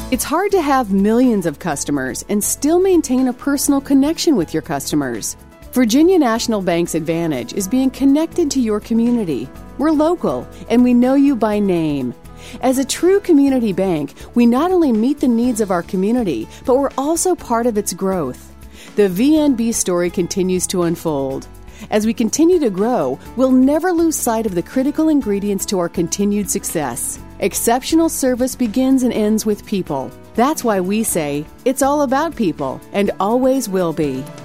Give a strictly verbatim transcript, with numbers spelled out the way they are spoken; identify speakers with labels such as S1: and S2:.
S1: It's hard to have millions of customers and still maintain a personal connection with your customers. Virginia National Bank's advantage is being connected to your community. We're local, and we know you by name. As a true community bank, we not only meet the needs of our community, but we're also part of its growth. The V N B story continues to unfold. As we continue to grow, we'll never lose sight of the critical ingredients to our continued success. Exceptional service begins and ends with people. That's why we say, it's all about people, and always will be.